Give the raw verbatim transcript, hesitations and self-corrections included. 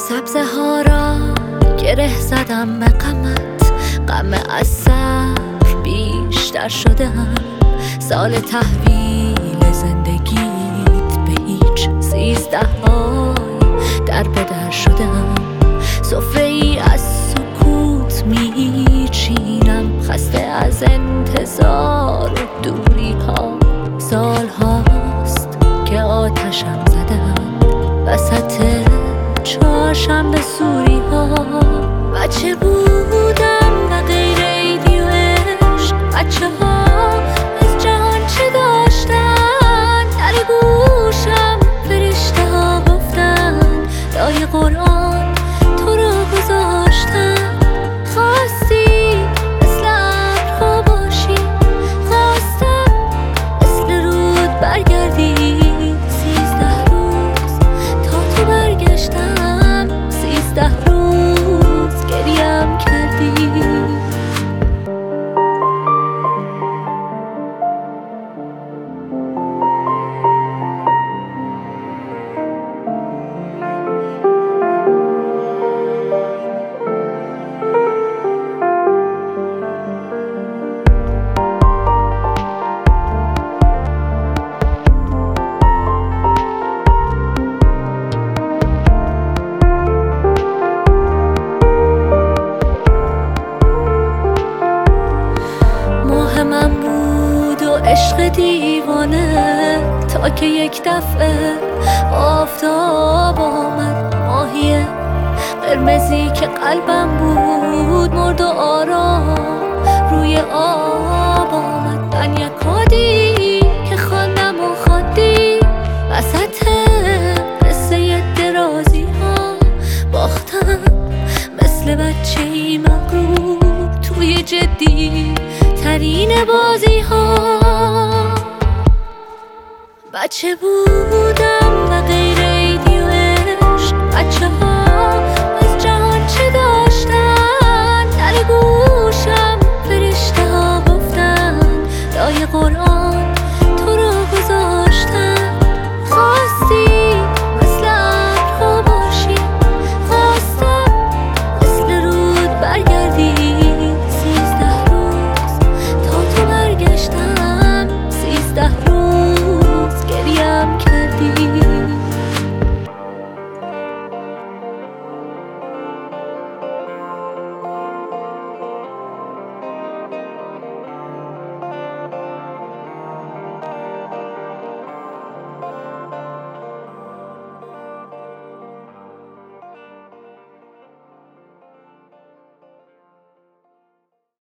سبزه ها را گره زدم به غمت، غم از صبر بیشتر شدم. سال تحویل زندگیت به هیچ سیزده های در به در شدم. سفره ای از سکوت می چینم، خسته از انتظار و دوری ها. سال هاست که آتشم زدم وسط چهارشنبه سوری ها. بچه بودم و غیر ایدی و عشق، بچه ها از جهان چه داشتن؟ در گوشم فرشته ها گفتن لای قرآن تو رو گذاشتن. خواستی مثل ابرها باشی، خواستم مثل رود برگردی. سیزده روز تا تو برگشتم، سیزده روز گریم کردی. من بود و عشق دیوانه، تا که یک دفعه آفتاب آمد. ماهی قرمزی که قلبم بود مرد و آرام روی آب آمد. من یکادی که خواندم و خواندی وسط قصه درازی ها. باختم مثل بچه ای مغرور توی جدی ترین بازی ها. بچه بودم